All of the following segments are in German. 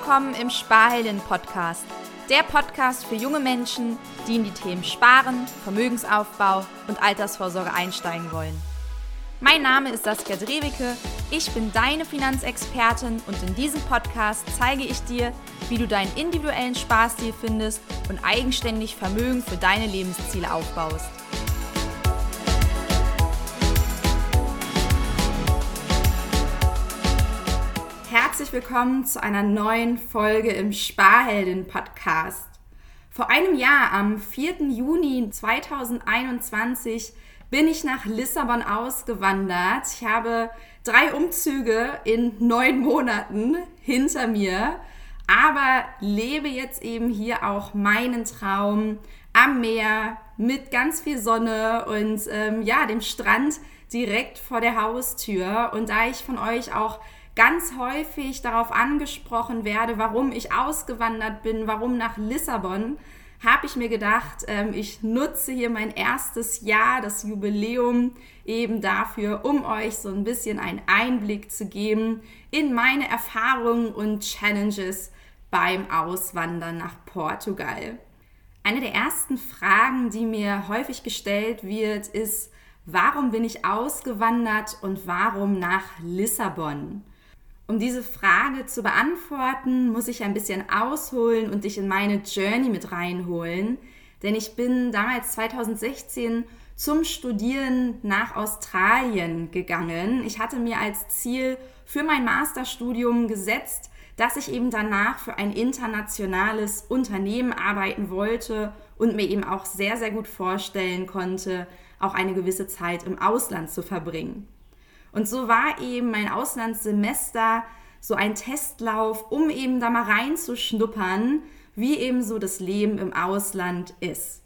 willkommen im Sparhelden-Podcast. Der Podcast für junge Menschen, die in die Themen Sparen, Vermögensaufbau und Altersvorsorge einsteigen wollen. Mein Name ist Saskia Drewicke, ich bin deine Finanzexpertin und in diesem Podcast zeige ich dir, wie du deinen individuellen Sparstil findest und eigenständig Vermögen für deine Lebensziele aufbaust. Herzlich willkommen zu einer neuen Folge im Sparhelden-Podcast. Vor einem Jahr, am 4. Juni 2021, bin ich nach Lissabon ausgewandert. Ich habe 3 Umzüge in 9 Monaten hinter mir, aber lebe jetzt eben hier auch meinen Traum am Meer mit ganz viel Sonne und dem Strand direkt vor der Haustür. Und da ich von euch auch ganz häufig darauf angesprochen werde, warum ich ausgewandert bin, warum nach Lissabon, habe ich mir gedacht, ich nutze hier mein erstes Jahr, das Jubiläum, eben dafür, um euch so ein bisschen einen Einblick zu geben in meine Erfahrungen und Challenges beim Auswandern nach Portugal. Eine der ersten Fragen, die mir häufig gestellt wird, ist, warum bin ich ausgewandert und warum nach Lissabon? Um diese Frage zu beantworten, muss ich ein bisschen ausholen und dich in meine Journey mit reinholen, denn ich bin damals 2016 zum Studieren nach Australien gegangen. Ich hatte mir als Ziel für mein Masterstudium gesetzt, dass ich eben danach für ein internationales Unternehmen arbeiten wollte und mir eben auch sehr, sehr gut vorstellen konnte, auch eine gewisse Zeit im Ausland zu verbringen. Und so war eben mein Auslandssemester so ein Testlauf, um eben da mal reinzuschnuppern, wie eben so das Leben im Ausland ist.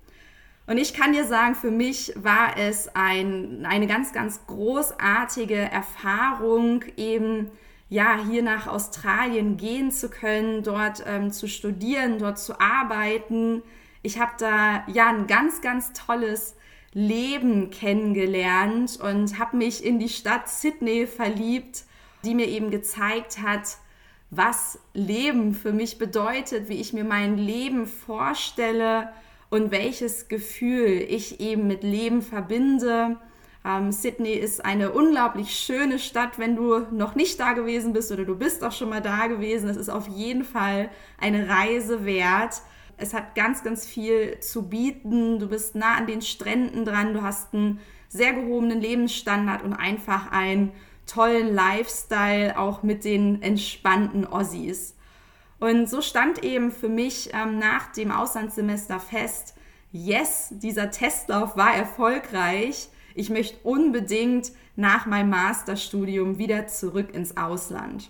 Und ich kann dir sagen, für mich war es eine ganz, ganz großartige Erfahrung, eben hier nach Australien gehen zu können, dort zu studieren, dort zu arbeiten. Ich habe da ein ganz, ganz tolles Leben kennengelernt und habe mich in die Stadt Sydney verliebt, die mir eben gezeigt hat, was Leben für mich bedeutet, wie ich mir mein Leben vorstelle und welches Gefühl ich eben mit Leben verbinde. Sydney ist eine unglaublich schöne Stadt, wenn du noch nicht da gewesen bist oder du bist auch schon mal da gewesen. Es ist auf jeden Fall eine Reise wert. Es hat ganz, ganz viel zu bieten. Du bist nah an den Stränden dran. Du hast einen sehr gehobenen Lebensstandard und einfach einen tollen Lifestyle, auch mit den entspannten Aussies. Und so stand eben für mich nach dem Auslandssemester fest, yes, dieser Testlauf war erfolgreich. Ich möchte unbedingt nach meinem Masterstudium wieder zurück ins Ausland.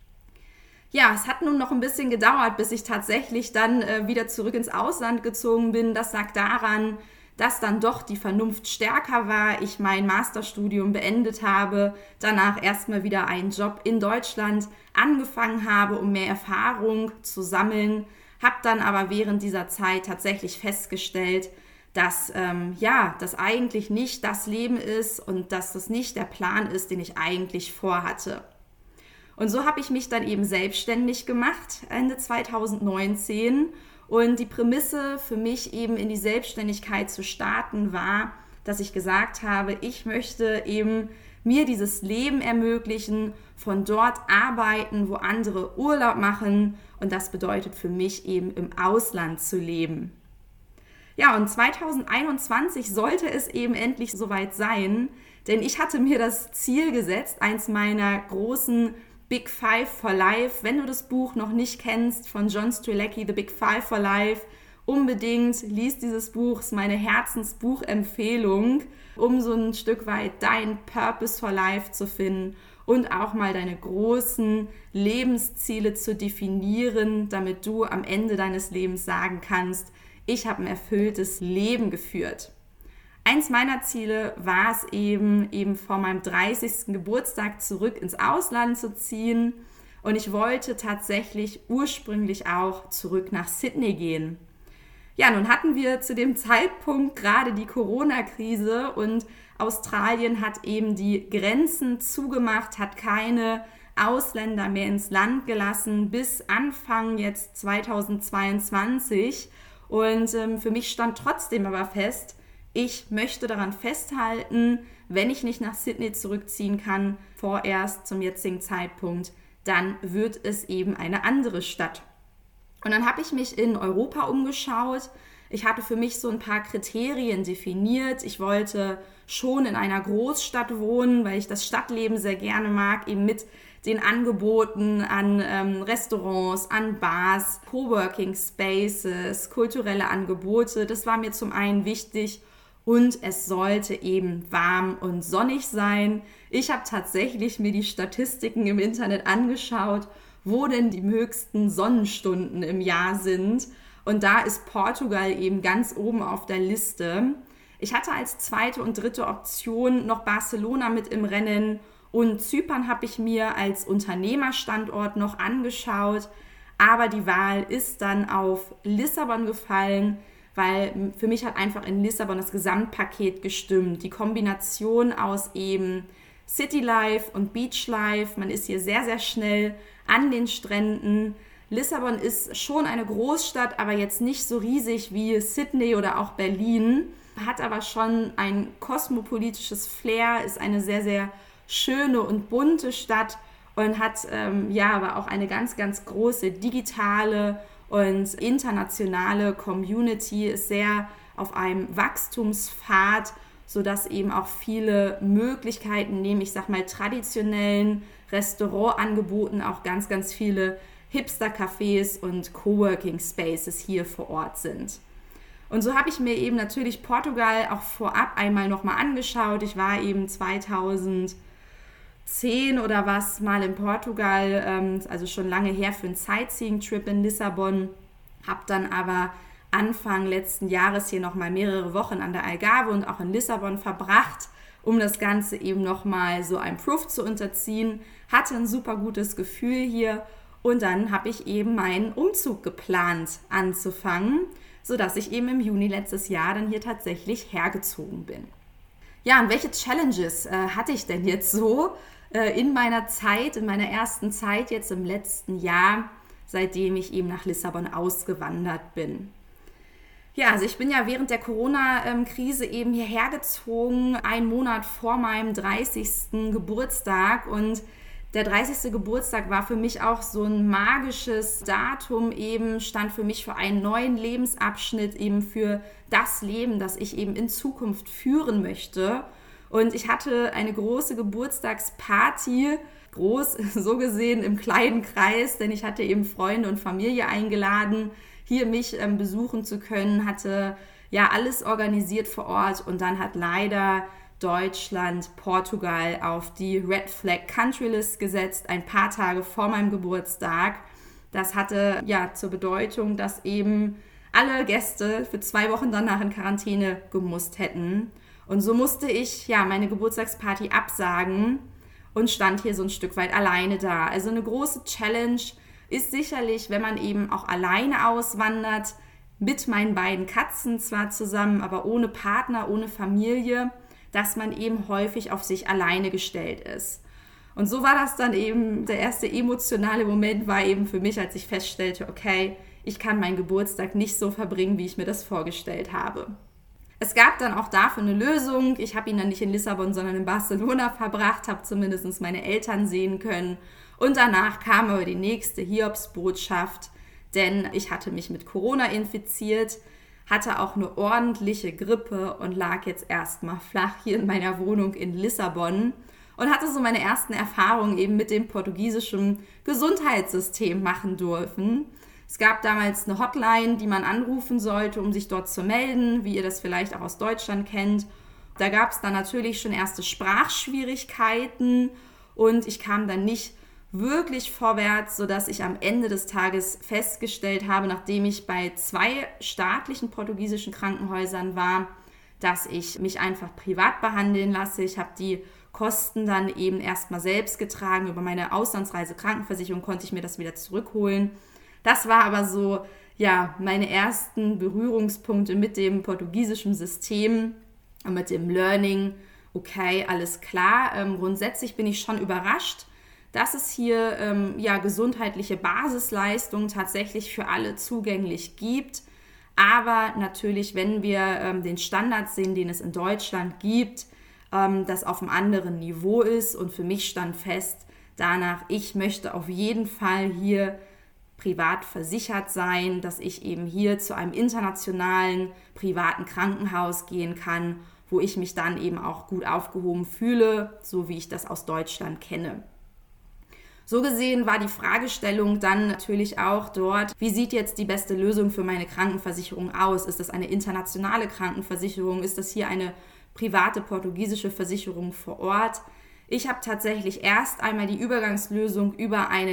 Ja, es hat nun noch ein bisschen gedauert, bis ich tatsächlich dann wieder zurück ins Ausland gezogen bin. Das lag daran, dass dann doch die Vernunft stärker war. Ich mein Masterstudium beendet habe, danach erstmal wieder einen Job in Deutschland angefangen habe, um mehr Erfahrung zu sammeln. Habe dann aber während dieser Zeit tatsächlich festgestellt, dass das eigentlich nicht das Leben ist und dass das nicht der Plan ist, den ich eigentlich vorhatte. Und so habe ich mich dann eben selbstständig gemacht, Ende 2019. Und die Prämisse für mich eben in die Selbstständigkeit zu starten war, dass ich gesagt habe, ich möchte eben mir dieses Leben ermöglichen, von dort arbeiten, wo andere Urlaub machen. Und das bedeutet für mich eben im Ausland zu leben. Ja, und 2021 sollte es eben endlich soweit sein, denn ich hatte mir das Ziel gesetzt, eins meiner großen Big Five for Life. Wenn du das Buch noch nicht kennst von John Strzelecki, The Big Five for Life, unbedingt lies dieses Buch, ist meine Herzensbuchempfehlung, um so ein Stück weit dein Purpose for Life zu finden und auch mal deine großen Lebensziele zu definieren, damit du am Ende deines Lebens sagen kannst, ich habe ein erfülltes Leben geführt. Eins meiner Ziele war es eben vor meinem 30. Geburtstag zurück ins Ausland zu ziehen und ich wollte tatsächlich ursprünglich auch zurück nach Sydney gehen. Ja, nun hatten wir zu dem Zeitpunkt gerade die Corona-Krise und Australien hat eben die Grenzen zugemacht, hat keine Ausländer mehr ins Land gelassen bis Anfang jetzt 2022. Und für mich stand trotzdem aber fest, ich möchte daran festhalten, wenn ich nicht nach Sydney zurückziehen kann, vorerst zum jetzigen Zeitpunkt, dann wird es eben eine andere Stadt. Und dann habe ich mich in Europa umgeschaut. Ich hatte für mich so ein paar Kriterien definiert. Ich wollte schon in einer Großstadt wohnen, weil ich das Stadtleben sehr gerne mag, eben mit den Angeboten an Restaurants, an Bars, Coworking Spaces, kulturelle Angebote. Das war mir zum einen wichtig und es sollte eben warm und sonnig sein. Ich habe tatsächlich mir die Statistiken im Internet angeschaut, wo denn die höchsten Sonnenstunden im Jahr sind. Und da ist Portugal eben ganz oben auf der Liste. Ich hatte als zweite und dritte Option noch Barcelona mit im Rennen und Zypern habe ich mir als Unternehmerstandort noch angeschaut. Aber die Wahl ist dann auf Lissabon gefallen, weil für mich hat einfach in Lissabon das Gesamtpaket gestimmt. Die Kombination aus eben City Life und Beach Life. Man ist hier sehr, sehr schnell an den Stränden. Lissabon ist schon eine Großstadt, aber jetzt nicht so riesig wie Sydney oder auch Berlin. Hat aber schon ein kosmopolitisches Flair, ist eine sehr, sehr schöne und bunte Stadt und hat aber auch eine ganz, ganz große digitale und internationale Community, ist sehr auf einem Wachstumspfad, sodass eben auch viele Möglichkeiten neben, ich sag mal, traditionellen Restaurantangeboten auch ganz, ganz viele Hipster-Cafés und Coworking Spaces hier vor Ort sind. Und so habe ich mir eben natürlich Portugal auch vorab einmal nochmal angeschaut. Ich war eben 2010 oder was mal in Portugal, also schon lange her für einen Sightseeing-Trip in Lissabon, habe dann aber Anfang letzten Jahres hier nochmal mehrere Wochen an der Algarve und auch in Lissabon verbracht, um das Ganze eben nochmal so einem Proof zu unterziehen. Hatte ein super gutes Gefühl hier und dann habe ich eben meinen Umzug geplant anzufangen, sodass ich eben im Juni letztes Jahr dann hier tatsächlich hergezogen bin. Ja, und welche Challenges hatte ich denn jetzt so in meiner ersten Zeit jetzt im letzten Jahr, seitdem ich eben nach Lissabon ausgewandert bin? Ja, also ich bin ja während der Corona-Krise eben hierher gezogen, einen Monat vor meinem 30. Geburtstag und der 30. Geburtstag war für mich auch so ein magisches Datum eben, stand für mich für einen neuen Lebensabschnitt, eben für das Leben, das ich eben in Zukunft führen möchte. Und ich hatte eine große Geburtstagsparty, groß so gesehen im kleinen Kreis, denn ich hatte eben Freunde und Familie eingeladen, hier mich besuchen zu können, hatte ja alles organisiert vor Ort und dann hat leider Deutschland Portugal auf die Red Flag Country List gesetzt, ein paar Tage vor meinem Geburtstag. Das hatte ja zur Bedeutung, dass eben alle Gäste für 2 Wochen danach in Quarantäne gemusst hätten. Und so musste ich ja meine Geburtstagsparty absagen und stand hier so ein Stück weit alleine da. Also eine große Challenge ist sicherlich, wenn man eben auch alleine auswandert, mit meinen beiden Katzen zwar zusammen, aber ohne Partner, ohne Familie, dass man eben häufig auf sich alleine gestellt ist. Und so war das dann eben, der erste emotionale Moment war eben für mich, als ich feststellte, okay, ich kann meinen Geburtstag nicht so verbringen, wie ich mir das vorgestellt habe. Es gab dann auch dafür eine Lösung. Ich habe ihn dann nicht in Lissabon, sondern in Barcelona verbracht, habe zumindest meine Eltern sehen können. Und danach kam aber die nächste Hiobsbotschaft, denn ich hatte mich mit Corona infiziert, hatte auch eine ordentliche Grippe und lag jetzt erstmal flach hier in meiner Wohnung in Lissabon und hatte so meine ersten Erfahrungen eben mit dem portugiesischen Gesundheitssystem machen dürfen. Es gab damals eine Hotline, die man anrufen sollte, um sich dort zu melden, wie ihr das vielleicht auch aus Deutschland kennt. Da gab es dann natürlich schon erste Sprachschwierigkeiten und ich kam dann nicht wirklich vorwärts, sodass ich am Ende des Tages festgestellt habe, nachdem ich bei 2 staatlichen portugiesischen Krankenhäusern war, dass ich mich einfach privat behandeln lasse. Ich habe die Kosten dann eben erstmal selbst getragen. Über meine Auslandsreise-Krankenversicherung konnte ich mir das wieder zurückholen. Das war aber so, ja, meine ersten Berührungspunkte mit dem portugiesischen System und mit dem Learning. Okay, alles klar. Grundsätzlich bin ich schon überrascht, dass es hier gesundheitliche Basisleistungen tatsächlich für alle zugänglich gibt. Aber natürlich, wenn wir den Standard sehen, den es in Deutschland gibt, das auf einem anderen Niveau ist. Und für mich stand fest danach, ich möchte auf jeden Fall hier privat versichert sein, dass ich eben hier zu einem internationalen privaten Krankenhaus gehen kann, wo ich mich dann eben auch gut aufgehoben fühle, so wie ich das aus Deutschland kenne. So gesehen war die Fragestellung dann natürlich auch dort, wie sieht jetzt die beste Lösung für meine Krankenversicherung aus? Ist das eine internationale Krankenversicherung? Ist das hier eine private portugiesische Versicherung vor Ort? Ich habe tatsächlich erst einmal die Übergangslösung über eine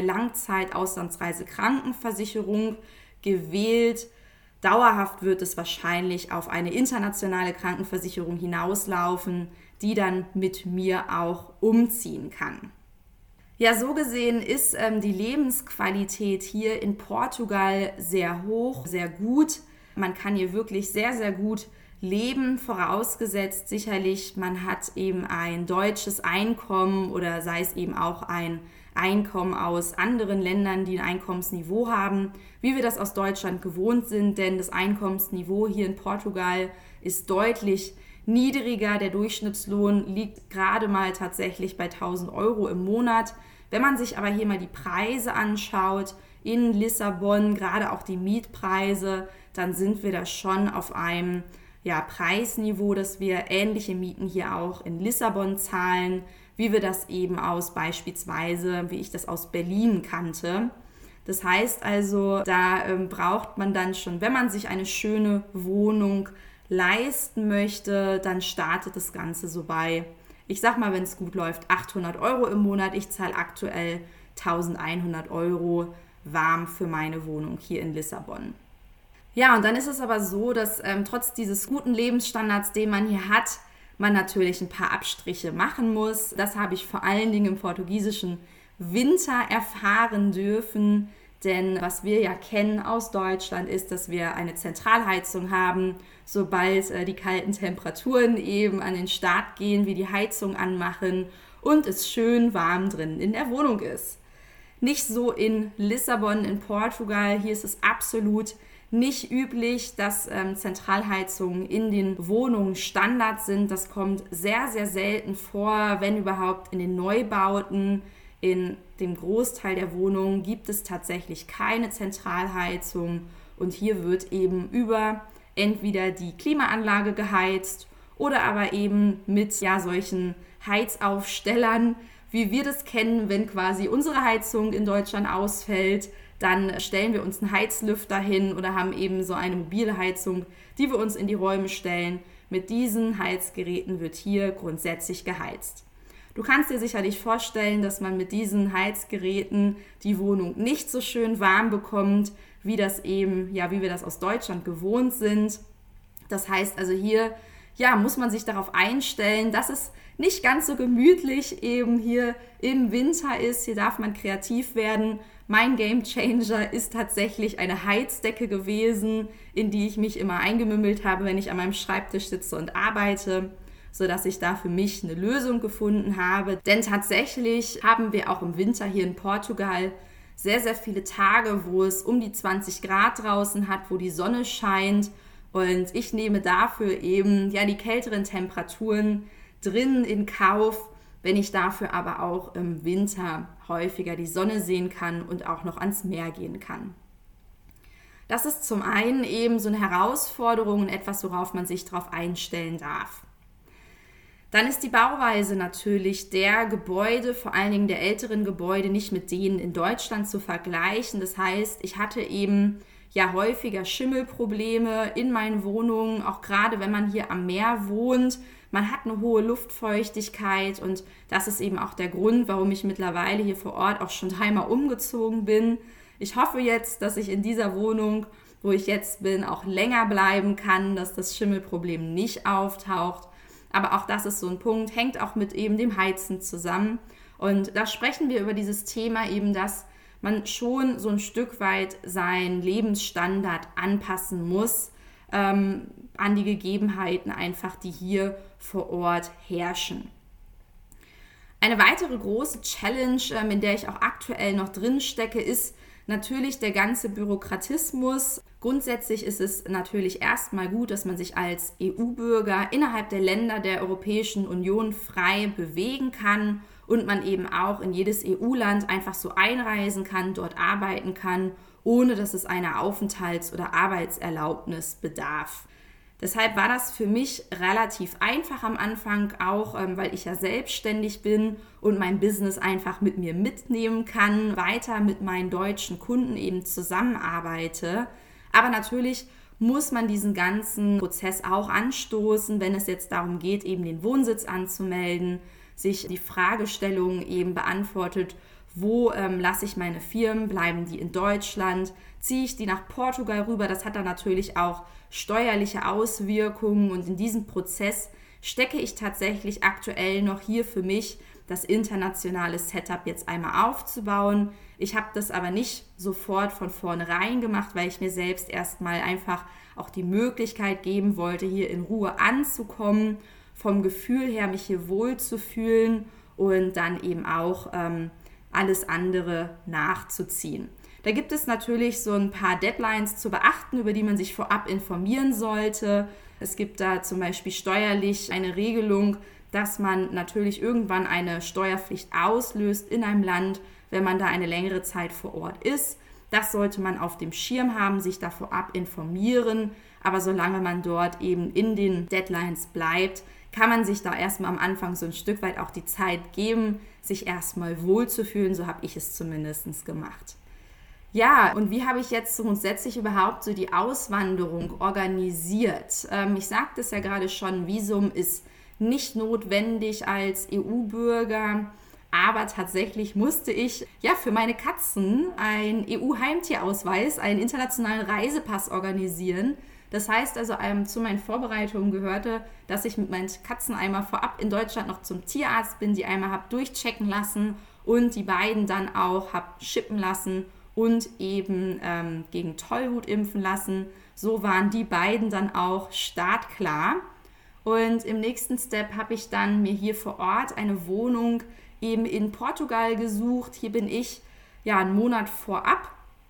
Langzeit-Auslandsreise-Krankenversicherung gewählt. Dauerhaft wird es wahrscheinlich auf eine internationale Krankenversicherung hinauslaufen, die dann mit mir auch umziehen kann. Ja, so gesehen ist die Lebensqualität hier in Portugal sehr hoch, sehr gut. Man kann hier wirklich sehr, sehr gut leben, vorausgesetzt sicherlich, man hat eben ein deutsches Einkommen oder sei es eben auch ein Einkommen aus anderen Ländern, die ein Einkommensniveau haben, wie wir das aus Deutschland gewohnt sind, denn das Einkommensniveau hier in Portugal ist deutlich niedriger. Der Durchschnittslohn liegt gerade mal tatsächlich bei 1.000 Euro im Monat. Wenn man sich aber hier mal die Preise anschaut, in Lissabon, gerade auch die Mietpreise, dann sind wir da schon auf einem Preisniveau, dass wir ähnliche Mieten hier auch in Lissabon zahlen, wie wir das eben aus beispielsweise, wie ich das aus Berlin kannte. Das heißt also, da braucht man dann schon, wenn man sich eine schöne Wohnung leisten möchte, dann startet das Ganze so bei, ich sag mal, wenn es gut läuft, 800 Euro im Monat. Ich zahle aktuell 1.100 Euro warm für meine Wohnung hier in Lissabon. Ja, und dann ist es aber so, dass trotz dieses guten Lebensstandards, den man hier hat, man natürlich ein paar Abstriche machen muss. Das habe ich vor allen Dingen im portugiesischen Winter erfahren dürfen. Denn was wir ja kennen aus Deutschland ist, dass wir eine Zentralheizung haben. Sobald die kalten Temperaturen eben an den Start gehen, wir die Heizung anmachen und es schön warm drin in der Wohnung ist. Nicht so in Lissabon, in Portugal. Hier ist es absolut nicht üblich, dass Zentralheizungen in den Wohnungen Standard sind. Das kommt sehr, sehr selten vor, wenn überhaupt in den Neubauten. In dem Großteil der Wohnungen gibt es tatsächlich keine Zentralheizung und hier wird eben über entweder die Klimaanlage geheizt oder aber eben mit solchen Heizaufstellern, wie wir das kennen, wenn quasi unsere Heizung in Deutschland ausfällt, dann stellen wir uns einen Heizlüfter hin oder haben eben so eine mobile Heizung, die wir uns in die Räume stellen. Mit diesen Heizgeräten wird hier grundsätzlich geheizt. Du kannst dir sicherlich vorstellen, dass man mit diesen Heizgeräten die Wohnung nicht so schön warm bekommt, wie das eben, wie wir das aus Deutschland gewohnt sind. Das heißt also hier, muss man sich darauf einstellen, dass es nicht ganz so gemütlich eben hier im Winter ist. Hier darf man kreativ werden. Mein Gamechanger ist tatsächlich eine Heizdecke gewesen, in die ich mich immer eingemümmelt habe, wenn ich an meinem Schreibtisch sitze und arbeite, sodass ich da für mich eine Lösung gefunden habe. Denn tatsächlich haben wir auch im Winter hier in Portugal sehr, sehr viele Tage, wo es um die 20 Grad draußen hat, wo die Sonne scheint. Und ich nehme dafür eben die kälteren Temperaturen drin in Kauf, wenn ich dafür aber auch im Winter häufiger die Sonne sehen kann und auch noch ans Meer gehen kann. Das ist zum einen eben so eine Herausforderung und etwas, worauf man sich darauf einstellen darf. Dann ist die Bauweise natürlich der Gebäude, vor allen Dingen der älteren Gebäude, nicht mit denen in Deutschland zu vergleichen. Das heißt, ich hatte eben häufiger Schimmelprobleme in meinen Wohnungen, auch gerade wenn man hier am Meer wohnt. Man hat eine hohe Luftfeuchtigkeit und das ist eben auch der Grund, warum ich mittlerweile hier vor Ort auch schon 3-mal umgezogen bin. Ich hoffe jetzt, dass ich in dieser Wohnung, wo ich jetzt bin, auch länger bleiben kann, dass das Schimmelproblem nicht auftaucht. Aber auch das ist so ein Punkt, hängt auch mit eben dem Heizen zusammen. Und da sprechen wir über dieses Thema eben, dass man schon so ein Stück weit seinen Lebensstandard anpassen muss an die Gegebenheiten einfach, die hier vor Ort herrschen. Eine weitere große Challenge, in der ich auch aktuell noch drin stecke, ist natürlich der ganze Bürokratismus. Grundsätzlich ist es natürlich erstmal gut, dass man sich als EU-Bürger innerhalb der Länder der Europäischen Union frei bewegen kann und man eben auch in jedes EU-Land einfach so einreisen kann, dort arbeiten kann, ohne dass es einer Aufenthalts- oder Arbeitserlaubnis bedarf. Deshalb war das für mich relativ einfach am Anfang, auch weil ich ja selbstständig bin und mein Business einfach mit mir mitnehmen kann, weiter mit meinen deutschen Kunden eben zusammenarbeite. Aber natürlich muss man diesen ganzen Prozess auch anstoßen, wenn es jetzt darum geht, eben den Wohnsitz anzumelden, sich die Fragestellung eben beantwortet, wo lasse ich meine Firmen, bleiben die in Deutschland, ziehe ich die nach Portugal rüber, das hat dann natürlich auch steuerliche Auswirkungen und in diesem Prozess stecke ich tatsächlich aktuell noch hier für mich, das internationale Setup jetzt einmal aufzubauen. Ich habe das aber nicht sofort von vornherein gemacht, weil ich mir selbst erstmal einfach auch die Möglichkeit geben wollte, hier in Ruhe anzukommen, vom Gefühl her mich hier wohlzufühlen und dann eben auch alles andere nachzuziehen. Da gibt es natürlich so ein paar Deadlines zu beachten, über die man sich vorab informieren sollte. Es gibt da zum Beispiel steuerlich eine Regelung, dass man natürlich irgendwann eine Steuerpflicht auslöst in einem Land, wenn man da eine längere Zeit vor Ort ist. Das sollte man auf dem Schirm haben, sich da vorab informieren. Aber solange man dort eben in den Deadlines bleibt, kann man sich da erstmal am Anfang so ein Stück weit auch die Zeit geben, sich erstmal wohlzufühlen. So habe ich es zumindest gemacht. Ja, und wie habe ich jetzt grundsätzlich überhaupt so die Auswanderung organisiert? Ich sagte es ja gerade schon, Visum ist nicht notwendig als EU-Bürger, aber tatsächlich musste ich für meine Katzen einen EU-Heimtierausweis, einen internationalen Reisepass organisieren. Das heißt also, zu meinen Vorbereitungen gehörte, dass ich mit meinen Katzen einmal vorab in Deutschland noch zum Tierarzt bin, die einmal habe durchchecken lassen und die beiden dann auch habe schippen lassen und eben gegen Tollwut impfen lassen. So waren die beiden dann auch startklar. Und im nächsten Step habe ich dann mir hier vor Ort eine Wohnung eben in Portugal gesucht. Hier bin ich einen Monat vorab,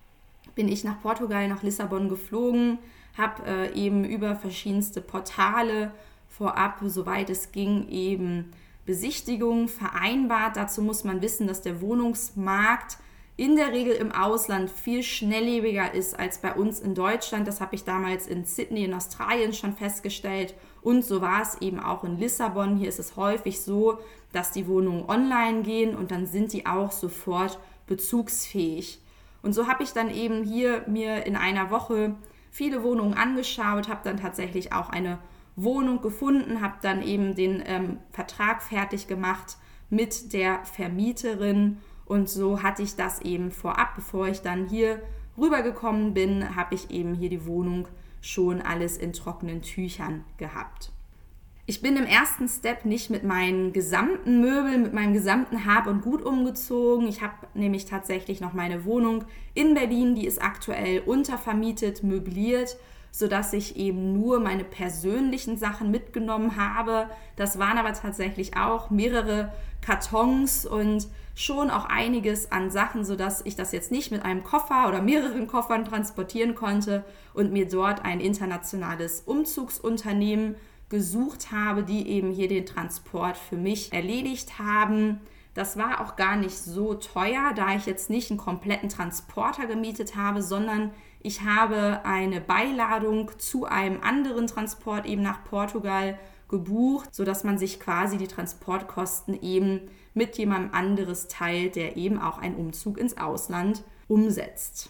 bin ich nach Portugal, nach Lissabon geflogen, habe eben über verschiedenste Portale vorab, soweit es ging, eben Besichtigungen vereinbart. Dazu muss man wissen, dass der Wohnungsmarkt in der Regel im Ausland viel schnelllebiger ist als bei uns in Deutschland. Das habe ich damals in Sydney in Australien schon festgestellt und so war es eben auch in Lissabon. Hier ist es häufig so, dass die Wohnungen online gehen und dann sind die auch sofort bezugsfähig. Und so habe ich dann eben hier mir in einer Woche viele Wohnungen angeschaut, habe dann tatsächlich auch eine Wohnung gefunden, habe dann eben den Vertrag fertig gemacht mit der Vermieterin. Und so hatte ich das eben vorab, bevor ich dann hier rübergekommen bin, habe ich eben hier die Wohnung schon alles in trockenen Tüchern gehabt. Ich bin im ersten Step nicht mit meinen gesamten Möbeln, mit meinem gesamten Hab und Gut umgezogen. Ich habe nämlich tatsächlich noch meine Wohnung in Berlin, die ist aktuell untervermietet, möbliert, sodass ich eben nur meine persönlichen Sachen mitgenommen habe. Das waren aber tatsächlich auch mehrere Kartons und schon auch einiges an Sachen, sodass ich das jetzt nicht mit einem Koffer oder mehreren Koffern transportieren konnte und mir dort ein internationales Umzugsunternehmen gesucht habe, die eben hier den Transport für mich erledigt haben. Das war auch gar nicht so teuer, da ich jetzt nicht einen kompletten Transporter gemietet habe, sondern ich habe eine Beiladung zu einem anderen Transport eben nach Portugal gebucht, sodass man sich quasi die Transportkosten eben mit jemandem anderes teilt, der eben auch einen Umzug ins Ausland umsetzt.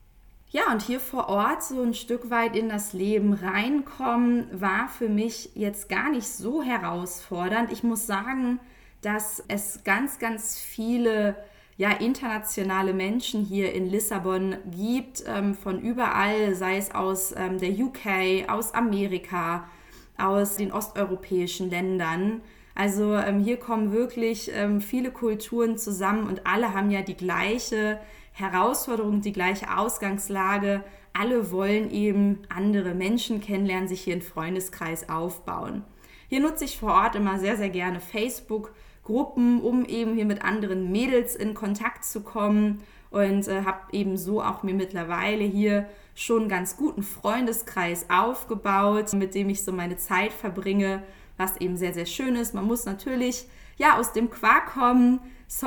Ja, und hier vor Ort so ein Stück weit in das Leben reinkommen, war für mich jetzt gar nicht so herausfordernd. Ich muss sagen, dass es ganz, ganz viele internationale Menschen hier in Lissabon gibt, von überall, sei es aus der UK, aus Amerika, aus den osteuropäischen Ländern. Also hier kommen wirklich viele Kulturen zusammen und alle haben ja die gleiche Herausforderung, die gleiche Ausgangslage. Alle wollen eben andere Menschen kennenlernen, sich hier einen Freundeskreis aufbauen. Hier nutze ich vor Ort immer sehr, sehr gerne Facebook. Gruppen, um eben hier mit anderen Mädels in Kontakt zu kommen und habe eben so auch mir mittlerweile hier schon einen ganz guten Freundeskreis aufgebaut, mit dem ich so meine Zeit verbringe, was eben sehr, sehr schön ist. Man muss natürlich aus dem Quark kommen,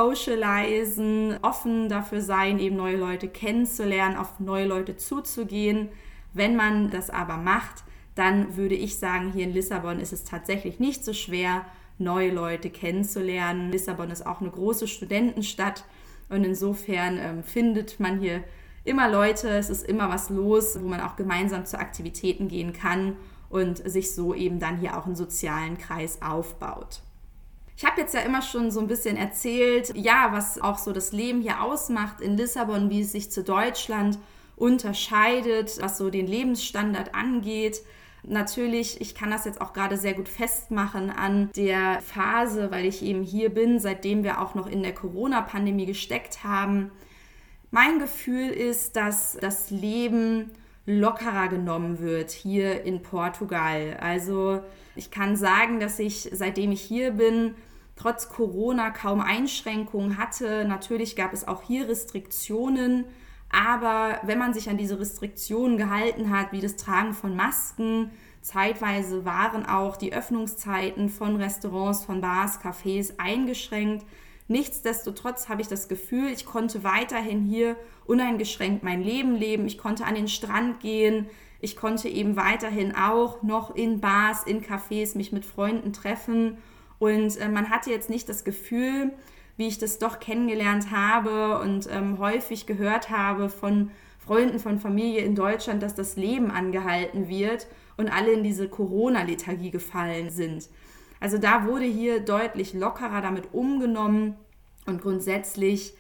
socialisen, offen dafür sein, eben neue Leute kennenzulernen, auf neue Leute zuzugehen. Wenn man das aber macht, dann würde ich sagen, hier in Lissabon ist es tatsächlich nicht so schwer, neue Leute kennenzulernen. Lissabon ist auch eine große Studentenstadt und insofern findet man hier immer Leute, es ist immer was los, wo man auch gemeinsam zu Aktivitäten gehen kann und sich so eben dann hier auch einen sozialen Kreis aufbaut. Ich habe jetzt ja immer schon so ein bisschen erzählt, was auch so das Leben hier ausmacht in Lissabon, wie es sich zu Deutschland unterscheidet, was so den Lebensstandard angeht. Natürlich, ich kann das jetzt auch gerade sehr gut festmachen an der Phase, weil ich eben hier bin, seitdem wir auch noch in der Corona-Pandemie gesteckt haben. Mein Gefühl ist, dass das Leben lockerer genommen wird hier in Portugal. Also ich kann sagen, dass ich, seitdem ich hier bin, trotz Corona kaum Einschränkungen hatte. Natürlich gab es auch hier Restriktionen, aber wenn man sich an diese Restriktionen gehalten hat, wie das Tragen von Masken, zeitweise waren auch die Öffnungszeiten von Restaurants, von Bars, Cafés eingeschränkt. Nichtsdestotrotz habe ich das Gefühl, ich konnte weiterhin hier uneingeschränkt mein Leben leben. Ich konnte an den Strand gehen. Ich konnte eben weiterhin auch noch in Bars, in Cafés mich mit Freunden treffen. Und man hatte jetzt nicht das Gefühl, wie ich das doch kennengelernt habe und häufig gehört habe von Freunden, von Familie in Deutschland, dass das Leben angehalten wird und alle in diese Corona-Lethargie gefallen sind. Also da wurde hier deutlich lockerer damit umgenommen und grundsätzlich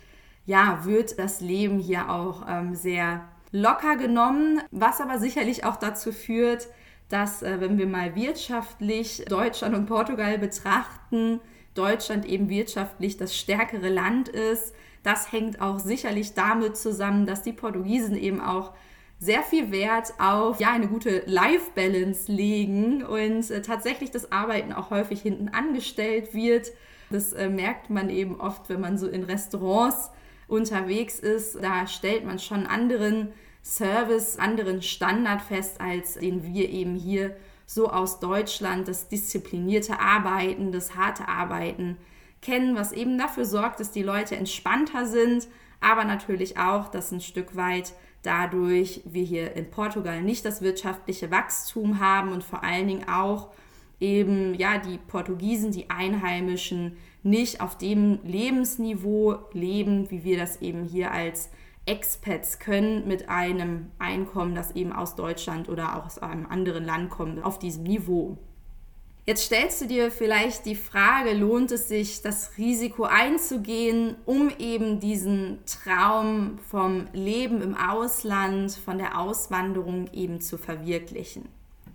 wird das Leben hier auch sehr locker genommen, was aber sicherlich auch dazu führt, dass, wenn wir mal wirtschaftlich Deutschland und Portugal betrachten, Deutschland eben wirtschaftlich das stärkere Land ist. Das hängt auch sicherlich damit zusammen, dass die Portugiesen eben auch sehr viel Wert auf eine gute Life-Balance legen und tatsächlich das Arbeiten auch häufig hinten angestellt wird. Das merkt man eben oft, wenn man so in Restaurants unterwegs ist. Da stellt man schon anderen Service, anderen Standard fest, als den wir eben hier so aus Deutschland, das disziplinierte Arbeiten, das harte Arbeiten kennen, was eben dafür sorgt, dass die Leute entspannter sind, aber natürlich auch, dass ein Stück weit dadurch wir hier in Portugal nicht das wirtschaftliche Wachstum haben und vor allen Dingen auch eben die Portugiesen, die Einheimischen, nicht auf dem Lebensniveau leben, wie wir das eben hier als Expats können, mit einem Einkommen, das eben aus Deutschland oder auch aus einem anderen Land kommt, auf diesem Niveau. Jetzt stellst du dir vielleicht die Frage, lohnt es sich, das Risiko einzugehen, um eben diesen Traum vom Leben im Ausland, von der Auswanderung eben zu verwirklichen?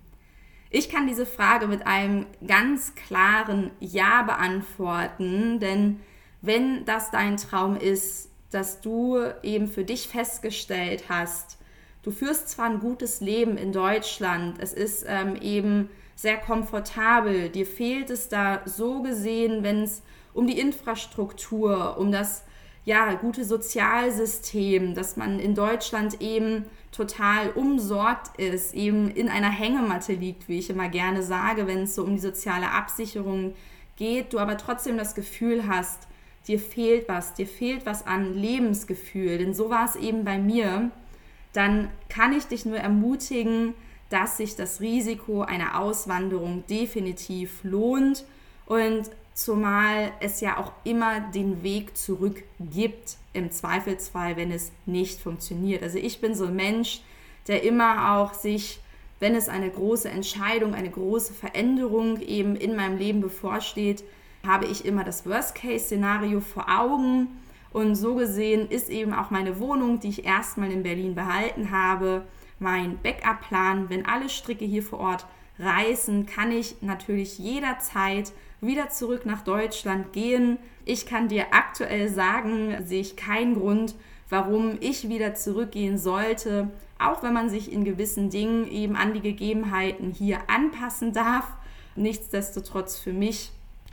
Ich kann diese Frage mit einem ganz klaren Ja beantworten, denn wenn das dein Traum ist, dass du eben für dich festgestellt hast, du führst zwar ein gutes Leben in Deutschland, es ist eben sehr komfortabel, dir fehlt es da so gesehen, wenn es um die Infrastruktur, um das gute Sozialsystem, dass man in Deutschland eben total umsorgt ist, eben in einer Hängematte liegt, wie ich immer gerne sage, wenn es so um die soziale Absicherung geht, du aber trotzdem das Gefühl hast, dir fehlt was an Lebensgefühl, denn so war es eben bei mir, dann kann ich dich nur ermutigen, dass sich das Risiko einer Auswanderung definitiv lohnt und zumal es ja auch immer den Weg zurück gibt, im Zweifelsfall, wenn es nicht funktioniert. Also ich bin so ein Mensch, der immer auch sich, wenn es eine große Entscheidung, eine große Veränderung eben in meinem Leben bevorsteht, habe ich immer das Worst-Case-Szenario vor Augen. Und so gesehen ist eben auch meine Wohnung, die ich erstmal in Berlin behalten habe, mein Backup-Plan. Wenn alle Stricke hier vor Ort reißen, kann ich natürlich jederzeit wieder zurück nach Deutschland gehen. Ich kann dir aktuell sagen, sehe ich keinen Grund, warum ich wieder zurückgehen sollte, auch wenn man sich in gewissen Dingen eben an die Gegebenheiten hier anpassen darf. Nichtsdestotrotz für mich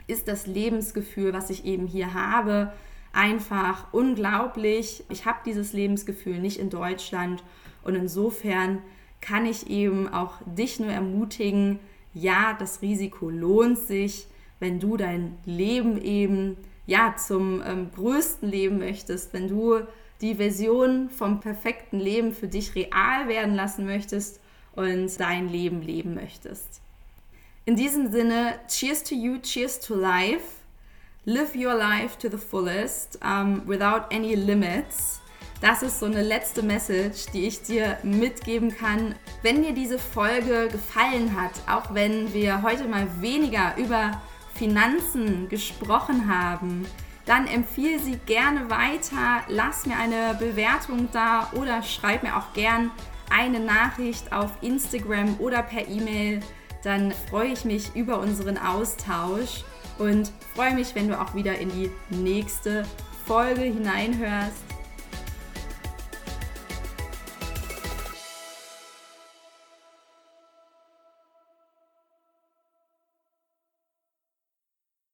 ist das Lebensgefühl, was ich eben hier habe, einfach unglaublich. Ich habe dieses Lebensgefühl nicht in Deutschland und insofern kann ich eben auch dich nur ermutigen, ja, das Risiko lohnt sich, wenn du dein Leben eben zum größten Leben möchtest, wenn du die Version vom perfekten Leben für dich real werden lassen möchtest und dein Leben leben möchtest. In diesem Sinne, cheers to you, cheers to life. Live your life to the fullest, without any limits. Das ist so eine letzte Message, die ich dir mitgeben kann. Wenn dir diese Folge gefallen hat, auch wenn wir heute mal weniger über Finanzen gesprochen haben, dann empfehle sie gerne weiter, lass mir eine Bewertung da oder schreib mir auch gern eine Nachricht auf Instagram oder per E-Mail. Dann freue ich mich über unseren Austausch und freue mich, wenn du auch wieder in die nächste Folge hineinhörst.